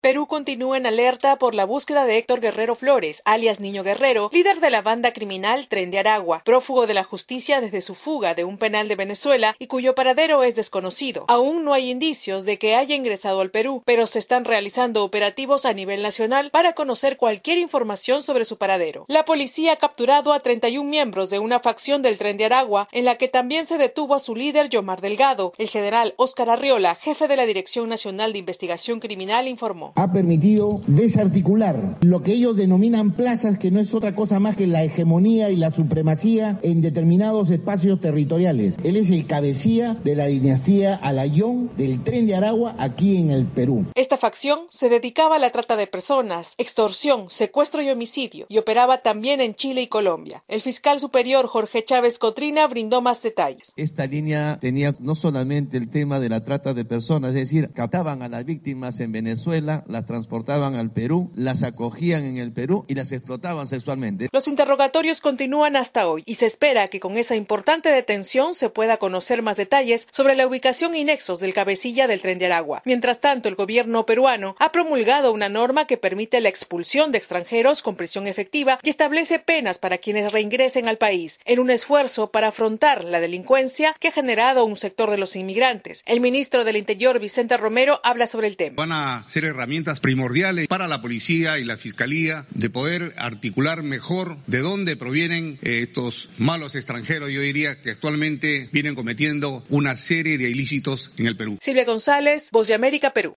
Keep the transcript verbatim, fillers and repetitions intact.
Perú continúa en alerta por la búsqueda de Héctor Guerrero Flores, alias Niño Guerrero, líder de la banda criminal Tren de Aragua, prófugo de la justicia desde su fuga de un penal de Venezuela y cuyo paradero es desconocido. Aún no hay indicios de que haya ingresado al Perú, pero se están realizando operativos a nivel nacional para conocer cualquier información sobre su paradero. La policía ha capturado a treinta y un miembros de una facción del Tren de Aragua, en la que también se detuvo a su líder Yomar Delgado. El general Óscar Arriola, jefe de la Dirección Nacional de Investigación Criminal, informó. Ha permitido desarticular lo que ellos denominan plazas, que no es otra cosa más que la hegemonía y la supremacía en determinados espacios territoriales. Él es el cabecilla de la dinastía Alayón del Tren de Aragua aquí en el Perú. Esta facción se dedicaba a la trata de personas, extorsión, secuestro y homicidio, y operaba también en Chile y Colombia. El fiscal superior Jorge Chávez Cotrina brindó más detalles. Esta línea tenía no solamente el tema de la trata de personas, es decir, captaban a las víctimas en Venezuela, las transportaban al Perú, las acogían en el Perú y las explotaban sexualmente. Los interrogatorios continúan hasta hoy y se espera que con esa importante detención se pueda conocer más detalles sobre la ubicación y nexos del cabecilla del Tren de Aragua. Mientras tanto, el gobierno peruano ha promulgado una norma que permite la expulsión de extranjeros con prisión efectiva y establece penas para quienes reingresen al país, en un esfuerzo para afrontar la delincuencia que ha generado un sector de los inmigrantes. El ministro del Interior, Vicente Romero, habla sobre el tema. Van a ser herramientas primordiales para la policía y la fiscalía de poder articular mejor de dónde provienen eh, estos malos extranjeros, yo diría, que actualmente vienen cometiendo una serie de ilícitos en el Perú. Silvia González, Voz de América, Perú.